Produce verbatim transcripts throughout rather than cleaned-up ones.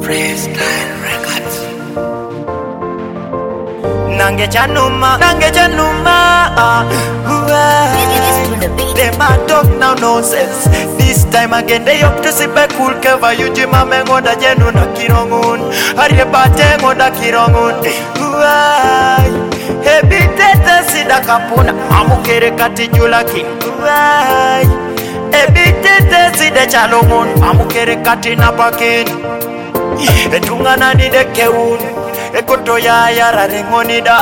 Freestyle Records. Nange Januma, Nange Januma. They might talk now nonsense. This time again they up to sit back cool cover you jima mengoda jenu na kirongun. Hariye bate ngoda kirongun. Uai, hebi tete sida kapuna amukere kati jula king. Uai, hebi tete sida chalongun amukere kati napakin. Etungana ni de keun, ekoto ya yara ringoni da.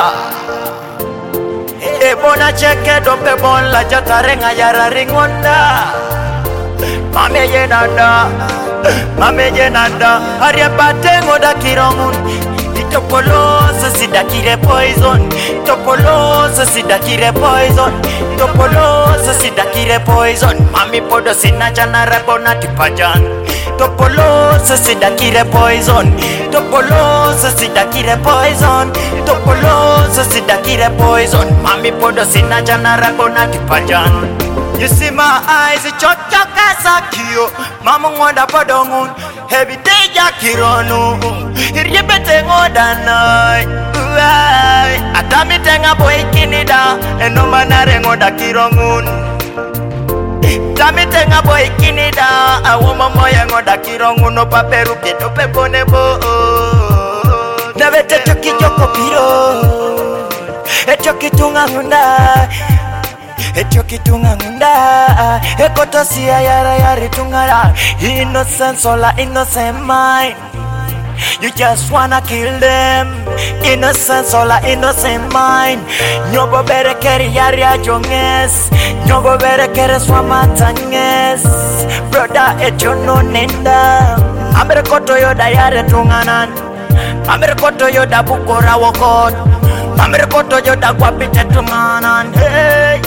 E bona cheke dope bon la jata renga yara ringonda. Mame ye nada, mame ye nada. Hariye bate ngoda kirongun. Topolosa sida kire poison. Topolosa sida kire poison. Topolosa sida kire poison. Mami podo sina jana rabona tipajan. Topolosa sida kire poison. Topolosa sida kire poison. Topolosa sida kire poison. Mami podo sina jana rabona tipajan. You see my eyes, chok chok asakio. Mama ngoda podongun. Heavy day jakironu. Hiriye bete ngoda nai. Uai, atami tenga boy kinida. Eno manare ngoda kirongun. Tami tenga boy kinida. Awoma moya ngoda kirongun. No paperu kedo pe bonebo. Navete choki joko piro. Echoki tunga ngunda. Echoki tunga ngunda. Ekoto siya yara yari tungara. Innocent soul, innocent mind. You just wanna kill them. Innocent soul, innocent mind. Nyobo bere keri yari ajonges. Nyobo bere kere swamatanges. Brother echo no nenda. Amere koto yoda yare tunganan. Amere koto yoda bukora wokon. Amere koto yoda kwapite tunganan. Hey,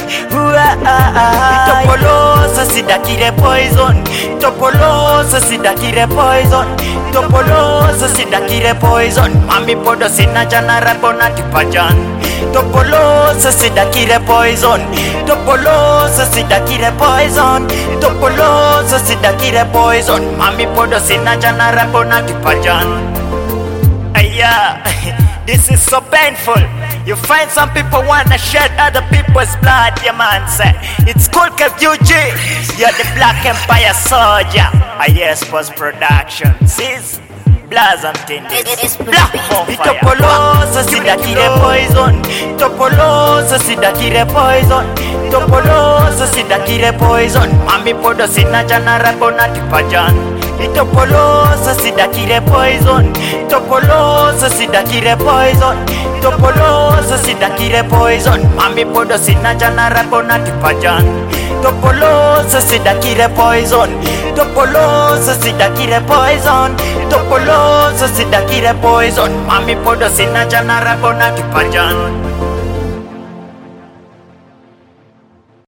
Topolosa sida kire poison. Topolosa sida kire poison. Topolosa sida kire poison. Mami podo sina jana rabona tipajan. Topolosa sida kire poison. Topolosa sida kire poison. Topolosa sida kire poison. Mami podo sina jana rabona tipajan. Aya, this is so painful. You find some people wanna shed other people's blood, yeah man say. It's called K U G. You're the Black Empire soldier. I yes post production. Sis, blaz and tindis. Black Empire. Topolosa sida kire poison. Topolosa sida kire poison. Topolosa sida kire poison. Mami podo sina jana rabona tipajan. Topolosa sida kire poison. Topolosa sida kire poison. Topolosa sida kire poison. Mami podo sina jana rabona tipajan. Topolosa sida kire poison. Topolosa sida kire poison. Topolosa sida kire poison. Mami podo sina jana rabona tipajan.